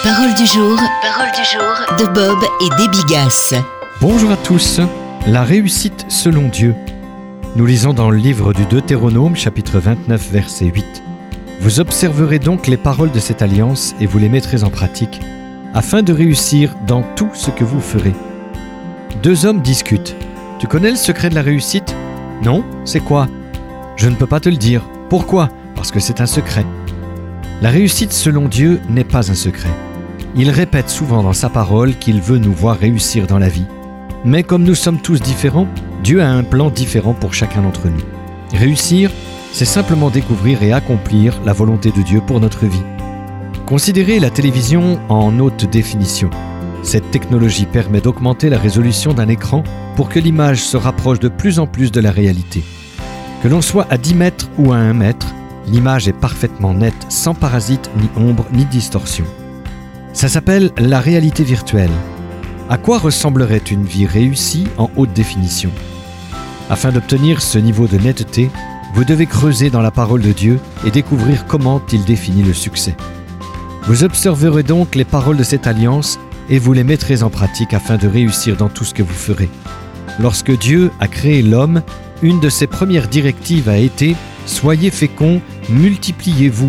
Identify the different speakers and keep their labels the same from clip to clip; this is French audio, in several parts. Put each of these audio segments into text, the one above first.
Speaker 1: Parole du jour de Bob et Déby Gass.
Speaker 2: Bonjour à tous. La réussite selon Dieu. Nous lisons dans le livre du Deutéronome, chapitre 29, verset 8. Vous observerez donc les paroles de cette alliance et vous les mettrez en pratique, afin de réussir dans tout ce que vous ferez. Deux hommes discutent. Tu connais le secret de la réussite ? Non ? C'est quoi ? Je ne peux pas te le dire. Pourquoi ? Parce que c'est un secret. La réussite selon Dieu n'est pas un secret. Il répète souvent dans sa parole qu'il veut nous voir réussir dans la vie. Mais comme nous sommes tous différents, Dieu a un plan différent pour chacun d'entre nous. Réussir, c'est simplement découvrir et accomplir la volonté de Dieu pour notre vie. Considérez la télévision en haute définition. Cette technologie permet d'augmenter la résolution d'un écran pour que l'image se rapproche de plus en plus de la réalité. Que l'on soit à 10 mètres ou à 1 mètre, l'image est parfaitement nette, sans parasite, ni ombre, ni distorsion. Ça s'appelle la réalité virtuelle. À quoi ressemblerait une vie réussie en haute définition ? Afin d'obtenir ce niveau de netteté, vous devez creuser dans la parole de Dieu et découvrir comment il définit le succès. Vous observerez donc les paroles de cette alliance et vous les mettrez en pratique afin de réussir dans tout ce que vous ferez. Lorsque Dieu a créé l'homme, une de ses premières directives a été « Soyez féconds, multipliez-vous »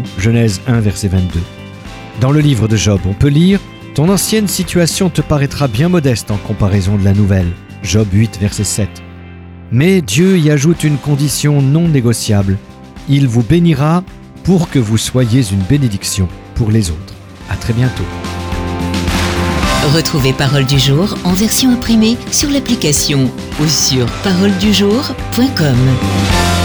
Speaker 2: Genèse 1, verset 22. Dans le livre de Job, on peut lire « Ton ancienne situation te paraîtra bien modeste en comparaison de la nouvelle » Job 8, verset 7. Mais Dieu y ajoute une condition non négociable. Il vous bénira pour que vous soyez une bénédiction pour les autres. À très bientôt.
Speaker 1: Retrouvez Parole du jour en version imprimée sur l'application ou sur paroledujour.com.